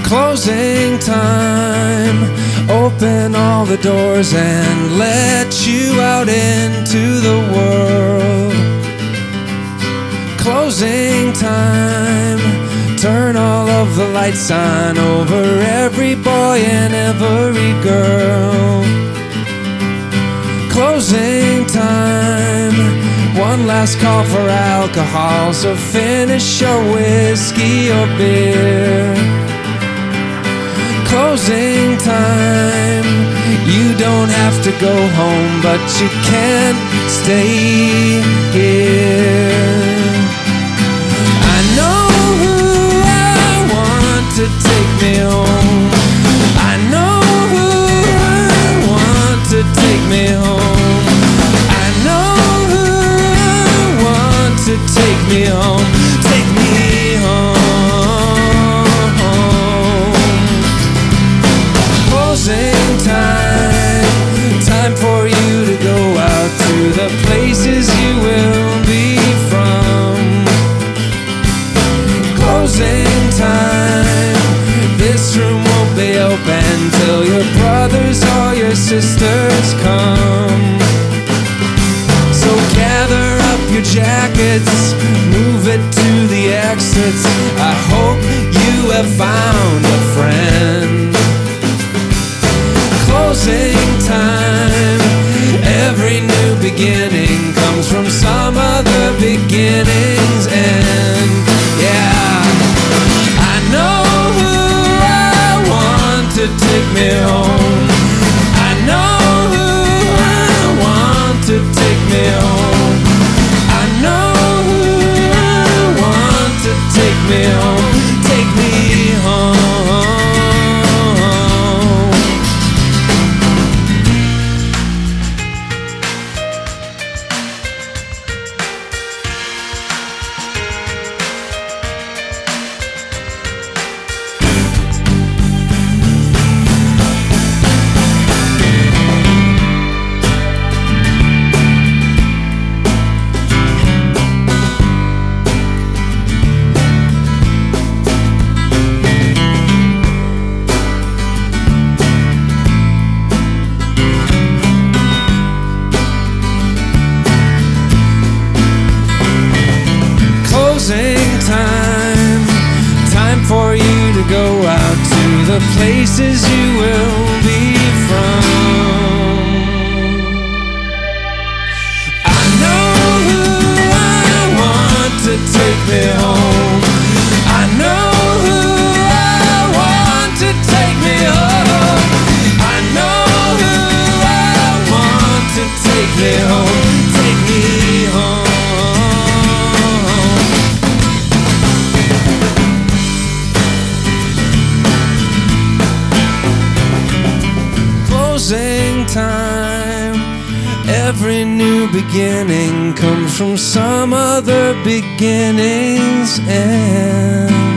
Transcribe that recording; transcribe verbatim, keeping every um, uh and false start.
Closing time, open all the doors and let you out into the world. Closing time, turn all of the lights on over every boy and every girl. Closing time, one last call for alcohol, so finish your whiskey or beer. Closing time, you don't have to go home, but you can't stay here. I know who I want to take me home. I know who I want to take me home. I know who I want to take me home. Take me home. Closing time, time for you to go out to the places you will be from. Closing time, this room won't be open till your brothers or your sisters come. So gather up your jackets, move it to the exits. I hope you have found a friend. Closing time, every new beginning comes from some other beginning's end. Yeah, I know who I want to take me home. I know who I want to take me home. I know who I want to take me home. Take me home. Time, time for you to go out to the places you will be from. I know who I want to take me home. I know who I want to take me home. I know who I want to take me home. Take me home. Closing time, every new beginning comes from some other beginning's end.